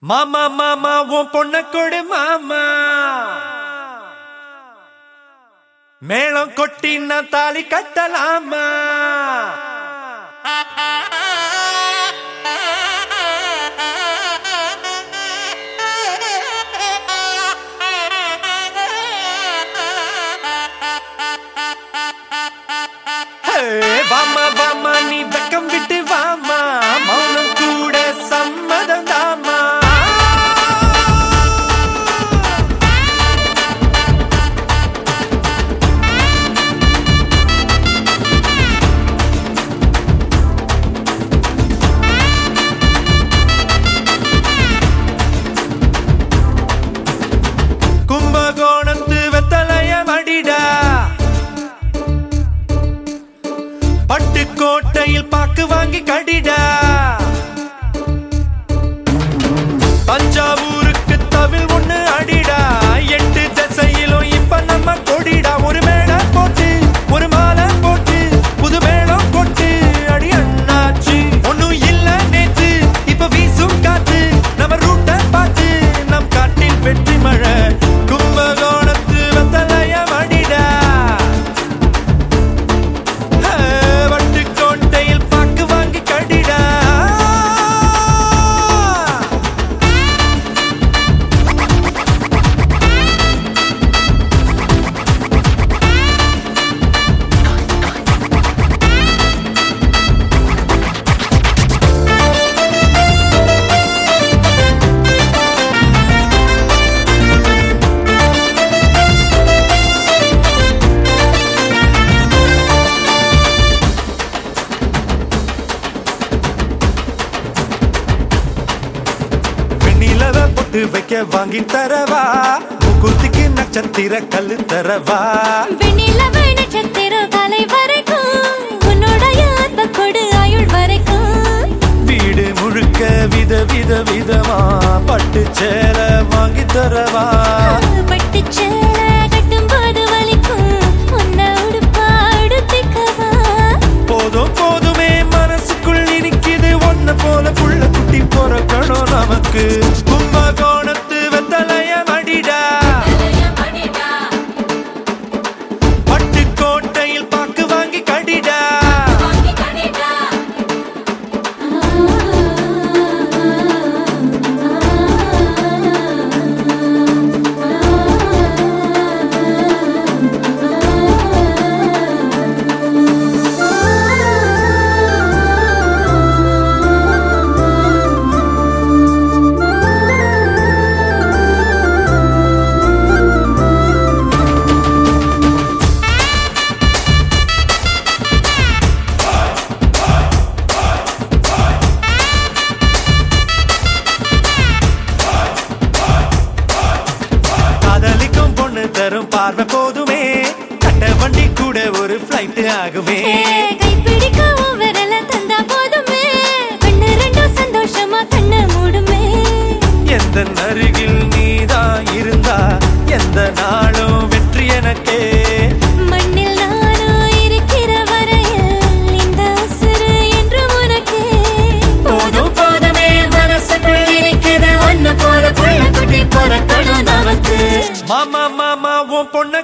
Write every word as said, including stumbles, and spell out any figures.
மாமா மாமா உன் பொண்ண கொடு மாமா, மேளம் கொட்டி நான் தாலி கட்டலாமா? வாமா வாமா நீ வெக்கம் விட்டு வாமா, மௌனம் கூட சம்மதம் தாமா. கும்பகோணத்து வெத்தலைய மடிடா, பட்டுக்கோட்டையில் பாக்கு வாங்கி கடிடா, தஞ்சாவூருக்கு தவில் ஒண்ணு அடிடா, எட்டு திசையிலும் இப்ப நம்ம கொடிடா. ஒரு மேடை போட்டு ஒரு மாலை போட்டு புது மேளம் கொட்டு அடி அண்ணாச்சி. ஒன்னும் இல்ல நேத்து இப்ப வீசும் காத்து, நம்ம ரூட்ட பார்த்து நம் காட்டில் வெற்றி மழை. கும்பகோணத்து வெத்தலைய மடிடா, வைக்க வாங்கி தரவா, முகூர்த்திக்கு நட்சத்திர கல்லு தரவா. வெண்ணிலவ நட்சத்திர காலை வரைக்கும் உன்னுடைய அன்ப கொடு ஆயுள் வரைக்கும். வீடு முழுக்க வித வித விதமா பட்டு சேல வாங்கி தரவா. பட்டு சேல கட்டும் போது வலிக்கும் உன்னை உடுப்பா உடுத்திக்கவா. போதும் போதுமே மனசுக்குள் நினைக்குது ஒன்ன போல புள்ள குட்டி பொறக்கணும் நமக்கு. கும்பகோணத்து வெத்தலைய மடிடா, பட்டுக்கோட்டையில் பாக்கு வாங்கி கடிடா. தரும் பார்வை போதுமே, கட்ட வண்டி கூட ஒரு ஃப்ளைட் ஆகுமே. கைப்பிடிக்க விரல தந்தா போதுமே, கண்ணு ரெண்டும் சந்தோஷமா கண்ணு மூடுமே. எந்த அருகில் நீதான் இருந்தா எந்த நாளும் வெற்றி எனக்கே. மண்ணில் நானும் இருக்கிற வரையில் இந்த உசுறு என்று உனக்கே. போதும் போதுமே மனசுக்குள் இருக்கிற ஒன்னு போல புள்ள குட்டி பொறக்கணும் நமக்கு. மாமா மாமா உன் பொண்ண